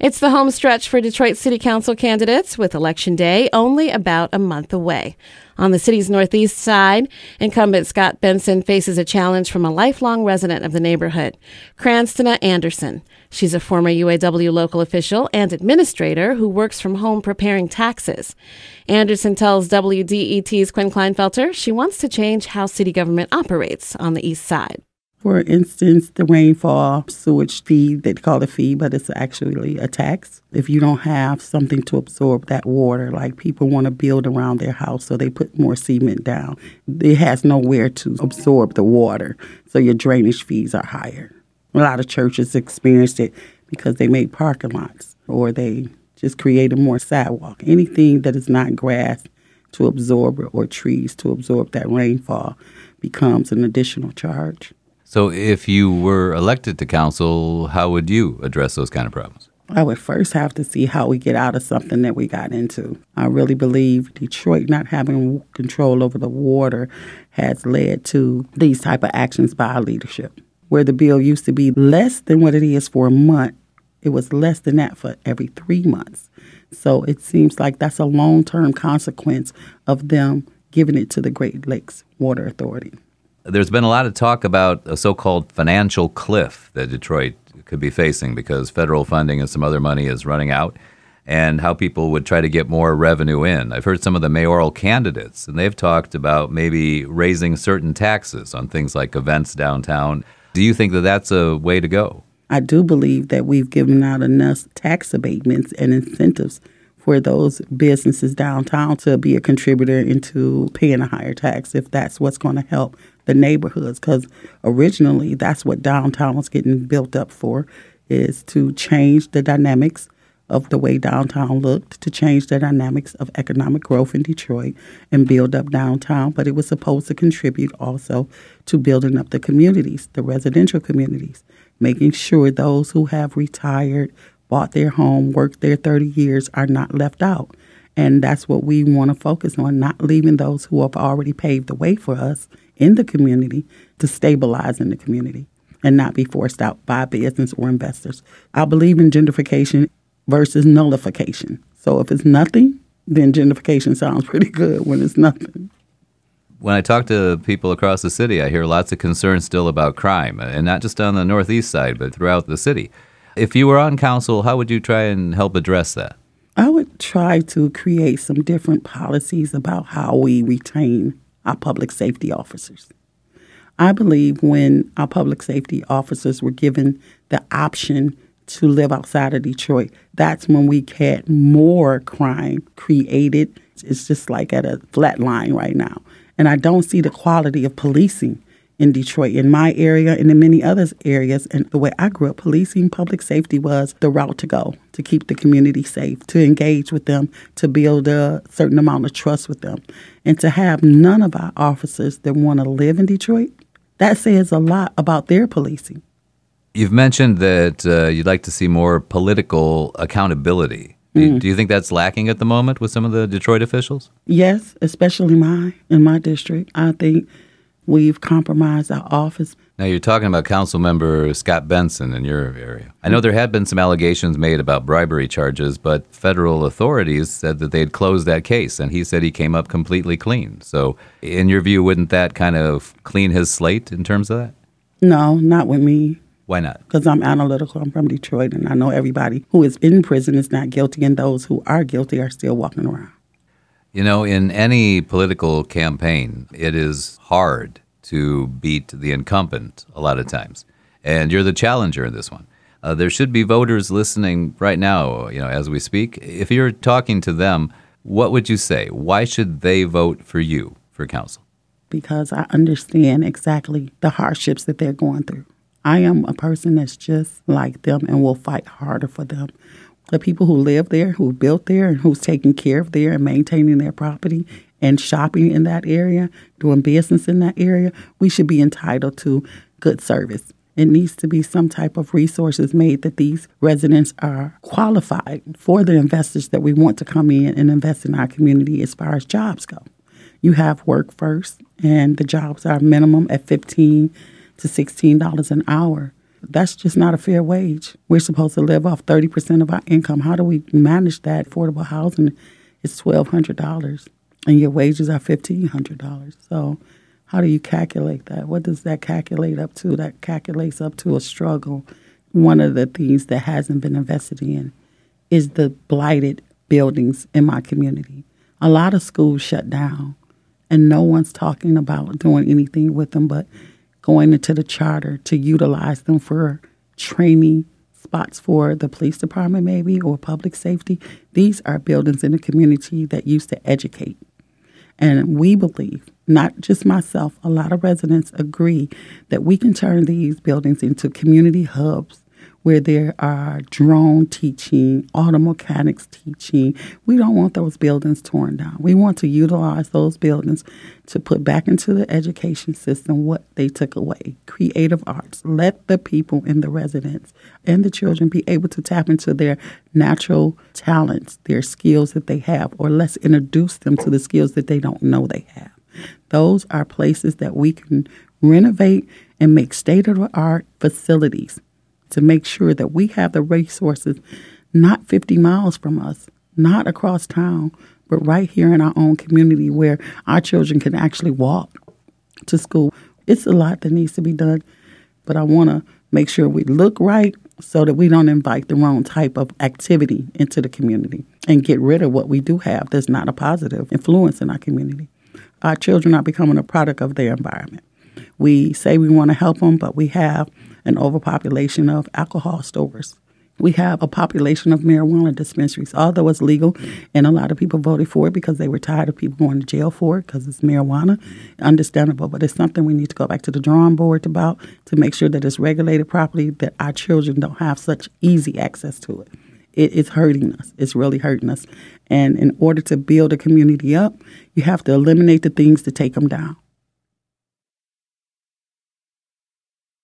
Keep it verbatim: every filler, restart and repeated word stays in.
It's the home stretch for Detroit City Council candidates, with Election Day only about a month away. On the city's northeast side, incumbent Scott Benson faces a challenge from a lifelong resident of the neighborhood, Cranston Anderson. She's a former U A W local official and administrator who works from home preparing taxes. Anderson tells W D E T's Quinn Kleinfelter she wants to change how city government operates on the east side. For instance, the rainfall sewage fee, they call it fee, but it's actually a tax. If you don't have something to absorb that water, like people want to build around their house, so they put more cement down. It has nowhere to absorb the water, so your drainage fees are higher. A lot of churches experienced it because they made parking lots or they just created more sidewalk. Anything that is not grass to absorb or trees to absorb that rainfall becomes an additional charge. So if you were elected to council, how would you address those kind of problems? I would first have to see how we get out of something that we got into. I really believe Detroit not having control over the water has led to these type of actions by our leadership. Where the bill used to be less than what it is for a month, it was less than that for every three months. So it seems like that's a long-term consequence of them giving it to the Great Lakes Water Authority. There's been a lot of talk about a so-called financial cliff that Detroit could be facing because federal funding and some other money is running out, and how people would try to get more revenue in. I've heard some of the mayoral candidates, and they've talked about maybe raising certain taxes on things like events downtown. Do you think that that's a way to go? I do believe that we've given out enough tax abatements and incentives for those businesses downtown to be a contributor into paying a higher tax if that's what's going to help the neighborhoods. Because originally that's what downtown was getting built up for, is to change the dynamics of the way downtown looked, to change the dynamics of economic growth in Detroit and build up downtown. But it was supposed to contribute also to building up the communities, the residential communities, making sure those who have retired, bought their home, worked there thirty years are not left out. And that's what we want to focus on, not leaving those who have already paved the way for us in the community to stabilize in the community and not be forced out by business or investors. I believe in gentrification versus nullification. So if it's nothing, then gentrification sounds pretty good when it's nothing. When I talk to people across the city, I hear lots of concerns still about crime, and not just on the northeast side, but throughout the city. If you were on council, how would you try and help address that? I would try to create some different policies about how we retain our public safety officers. I believe when our public safety officers were given the option to live outside of Detroit, that's when we had more crime created. It's just like at a flat line right now. And I don't see the quality of policing in Detroit, in my area and in many other areas. And the way I grew up, policing, public safety was the route to go, to keep the community safe, to engage with them, to build a certain amount of trust with them. And to have none of our officers that want to live in Detroit, that says a lot about their policing. You've mentioned that uh, you'd like to see more political accountability. Do, mm. do you think that's lacking at the moment with some of the Detroit officials? Yes, especially my in my district. I think we've compromised our office. Now, you're talking about Council Member Scott Benson in your area. I know there had been some allegations made about bribery charges, but federal authorities said that they'd closed that case, and he said he came up completely clean. So, in your view, wouldn't that kind of clean his slate in terms of that? No, not with me. Why not? Because I'm analytical. I'm from Detroit, and I know everybody who is in prison is not guilty, and those who are guilty are still walking around. You know, in any political campaign, it is hard to beat the incumbent a lot of times. And you're the challenger in this one. Uh, there should be voters listening right now, you know, as we speak. If you're talking to them, what would you say? Why should they vote for you for council? Because I understand exactly the hardships that they're going through. I am a person that's just like them and will fight harder for them. The people who live there, who built there, and who's taking care of there and maintaining their property and shopping in that area, doing business in that area, we should be entitled to good service. It needs to be some type of resources made that these residents are qualified for the investors that we want to come in and invest in our community as far as jobs go. You have work first, and the jobs are minimum at fifteen to sixteen dollars an hour. That's just not a fair wage. We're supposed to live off thirty percent of our income. How do we manage that? Affordable housing is twelve hundred dollars, and your wages are fifteen hundred dollars. So how do you calculate that? What does that calculate up to? That calculates up to a struggle. One of the things that hasn't been invested in is the blighted buildings in my community. A lot of schools shut down, and no one's talking about doing anything with them but going into the charter to utilize them for training spots for the police department maybe or public safety. These are buildings in the community that used to educate. And we believe, not just myself, a lot of residents agree that we can turn these buildings into community hubs where there are drone teaching, auto mechanics teaching. We don't want those buildings torn down. We want to utilize those buildings to put back into the education system what they took away, creative arts. Let the people and the residents and the children be able to tap into their natural talents, their skills that they have, or let's introduce them to the skills that they don't know they have. Those are places that we can renovate and make state-of-the-art facilities to make sure that we have the resources not fifty miles from us, not across town, but right here in our own community where our children can actually walk to school. It's a lot that needs to be done, but I want to make sure we look right so that we don't invite the wrong type of activity into the community and get rid of what we do have that's not a positive influence in our community. Our children are becoming a product of their environment. We say we want to help them, but we have an overpopulation of alcohol stores. We have a population of marijuana dispensaries, although it's legal, and a lot of people voted for it because they were tired of people going to jail for it because it's marijuana. Understandable, but it's something we need to go back to the drawing board about to make sure that it's regulated properly, that our children don't have such easy access to it. It is hurting us. It's really hurting us. And in order to build a community up, you have to eliminate the things to take them down.